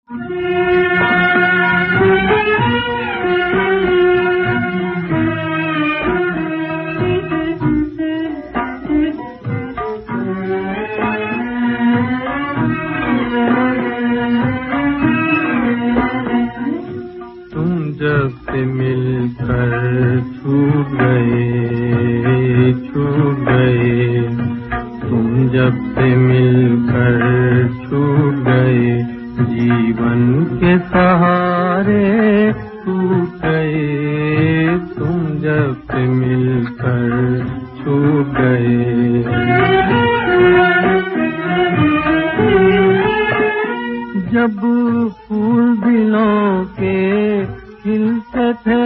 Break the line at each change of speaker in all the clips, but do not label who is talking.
जब से मिलकर छूट गए, तुम जब से मिलकर छूट गए, जीवन के सहारे टूट गए, तुम जब से मिलकर छूट गए। जब फूल दिलों के खिलते थे,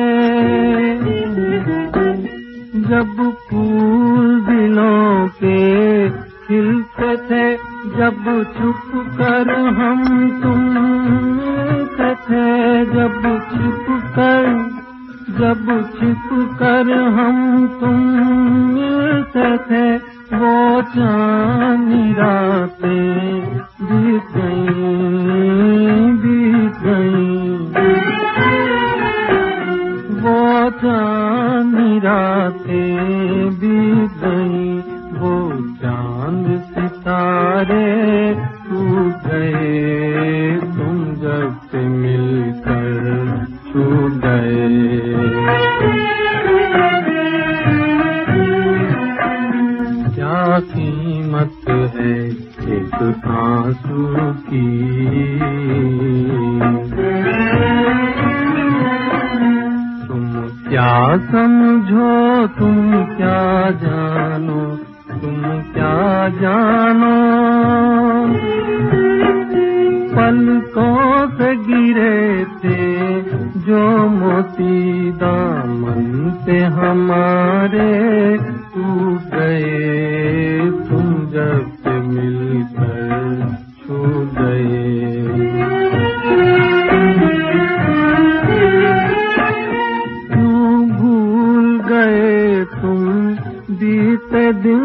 जब फूल दिलों के खिलते थे, जब छुप कर हम तुम मिलते थे, जब छिप कर हम तुम मिलते थे, वो चांदनी रातें बीत गईं, वो चांदनी रातें बीत गईं, वो चांद सितारे टूट गए, तुम जब से मिलकर छूट गए। क्या कीमत है एक आंसू की, तुम क्या समझो, तुम क्या जानो, तुम क्या जानो। पलकों से गिरे थे जो मोती दामन से हमारे टूट गए, तुम जब से मिलकर छूट गए। क्यों भूल गए तुम बीते दिन,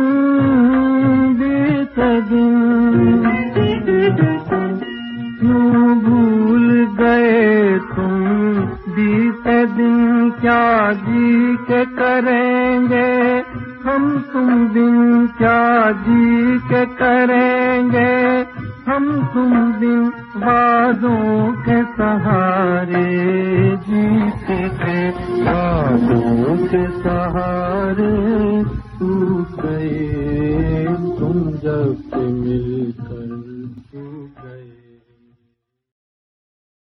क्यों भूल गए तुम बीते दिन, क्या जी के करेंगे हम तुम दिन, क्या जी के करेंगे हम तुम दिन, वादों के सहारे जीते थे, वादों के सहारे टूट गए, तुम जब से